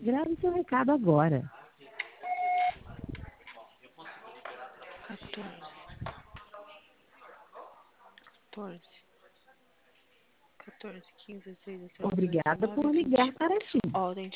Grave seu recado agora. 14, 15, 16, 17, 18, Obrigada 19, por 20. ligar para ti. Ordem